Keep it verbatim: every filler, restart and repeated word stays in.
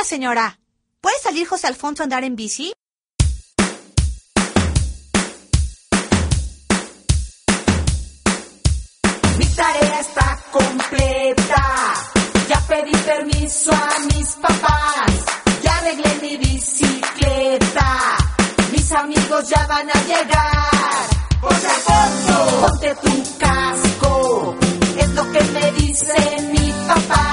señora. ¿Puede salir José Alfonso a andar en bici? Mi tarea está completa. Ya pedí permiso a mis papás. Ya arreglé mi bicicleta. Mis amigos ya van a llegar. José Alfonso, ponte tu casco. Es lo que me dice mi papá.